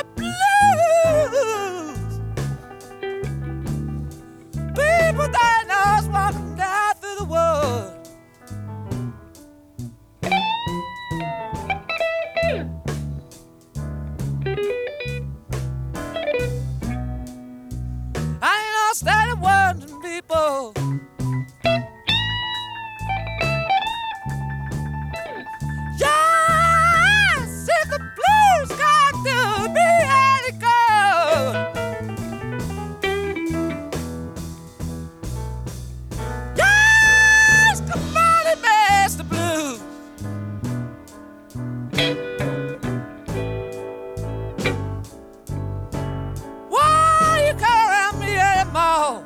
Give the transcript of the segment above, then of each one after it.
the blues. People that knows walking down through the woods. I ain't all steady wondering people. Yes, if the blues can't do me any good. Yes, come on and mess the blues. Why you come around me anymore?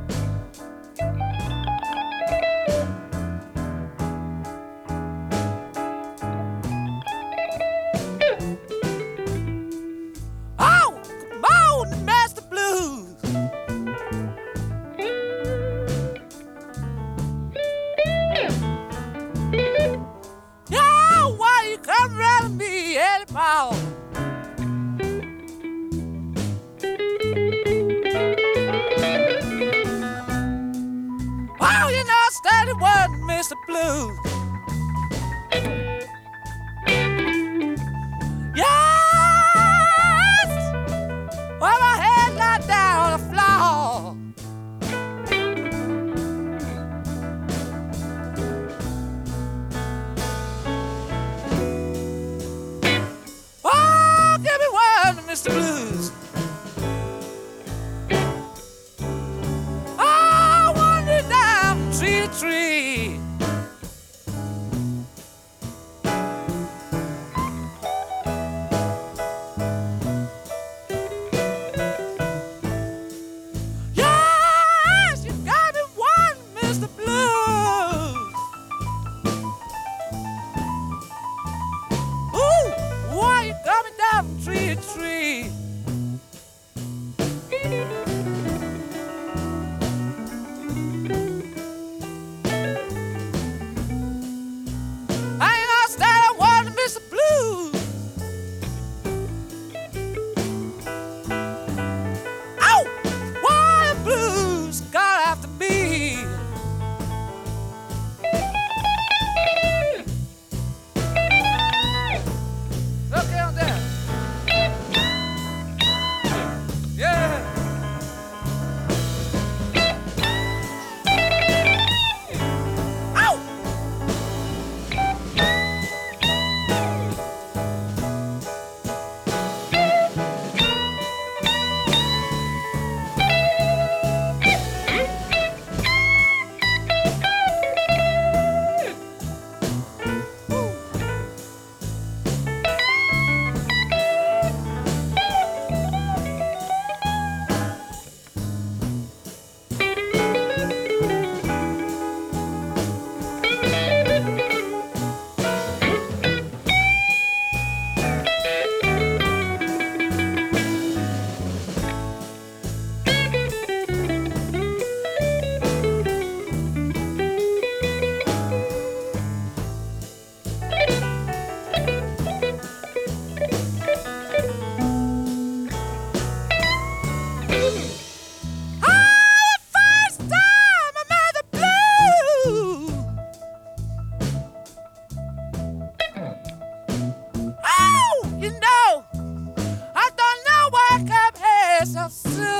Oh, come on and mess the blues. Yeah, why you come around me anymore? Oh, you know, steady one, Mr. Blues. Yes! Well, my head got down on the floor. Oh, give me one, Mr. Blues. I wander down tree to tree. Yes, you got me one, Mr. Blues. Ooh, why you coming down from tree to tree? I ain't all steady one, Mr. Blues. Ow! Why the blues got after me? Look down there. Yeah. Ow! So soon.